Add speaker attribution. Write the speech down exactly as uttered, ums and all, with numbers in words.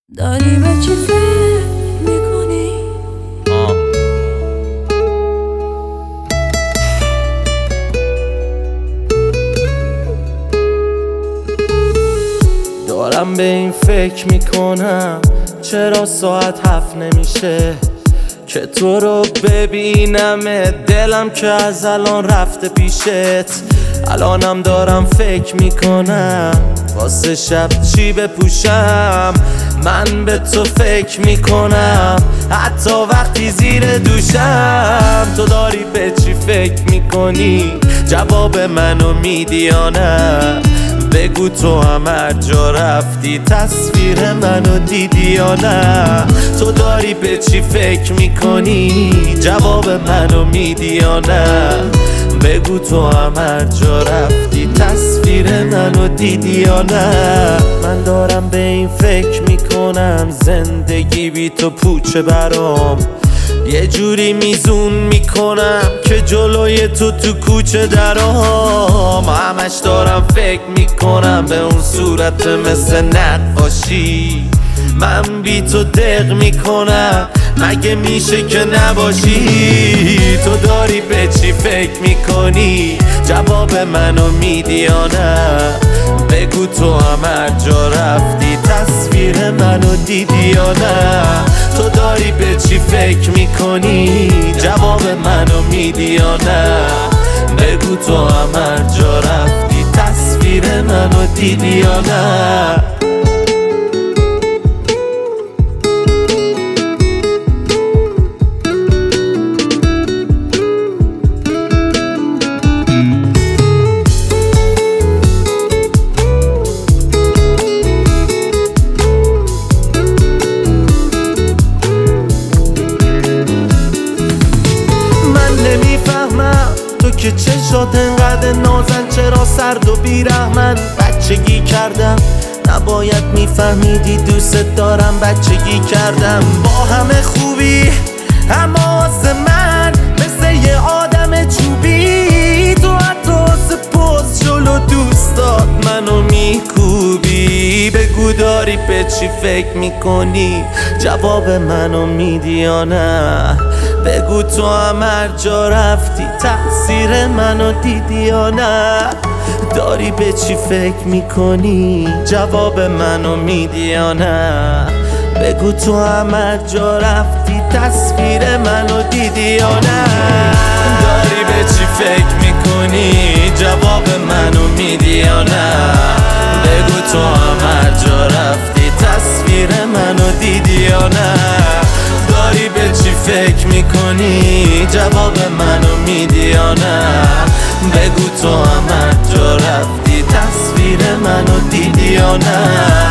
Speaker 1: داری به چی فکر میکنی؟
Speaker 2: دارم به این فکر میکنم چرا ساعت هفت نمیشه که تو رو ببینم، دلم که از الان رفته پیشت. الانم دارم فکر میکنم واسه شب چی بپوشم. من به تو فکر میکنم حتی وقتی زیر دوشم. تو داری به چی فکر میکنی؟ جواب منو میدی یا نه؟ بگو تو هم هر جا رفتی تصویر منو دیدی یا نه؟ تو داری به چی فکر میکنی؟ جواب منو میدی یا نه؟ بگو تو هم هر جا رفتی تصویر منو دیدی یا نه؟ من دارم به این فکر میکنم زندگی بی تو پوچه برام. یه جوری میزون میکنم که جلوی تو تو کوچه درام. همش دارم فکر میکنم به اون صورت مثل نقاشی. من بی تو دق میکنم مگه میشه که نباشی؟ تو داری به چی فکر میکنی؟ جواب منو میدی یا نه؟ بگو تو هم هر جا رفتی تصویر منو دیدی یا نه؟ تو داری به چی فکر میکنی؟ جواب منو میدی یا نه؟ بگو تو هم هر جا رفتی تصویر منو دیدی یا نه؟ تو که چشات انقدر نازن، چرا سرد و بیرحمن؟ بچگی کردم نباید میفهمیدی دوست دارم. بچگی کردم با همه خوبی اما واسه من مثل یه آدم چوبی. تو حتی واسه پوز جلو دوستات منو میکوبی. بگو داری به چی فکر میکنی؟ جواب منو میدی یا نه؟ بگو تو هم هر جا رفتی تأثیر منو دیدی یا نه؟ داری به چی فکر میکنی؟ جواب منو میدی یا نه؟ بگو تو هم هر جا رفتی تصویر منو دیدی یا نه؟ داری به چی فکر میکنی؟ جواب منو میدی یا نه؟ بگو تو هم هر جا رفتی تصویر منو دیدی یا نه؟ داری به چی فکر میکنی؟ جواب منو میدی یا نه؟ بگو تو هم هر جا رفتی تصویر منو دیدی یا نه؟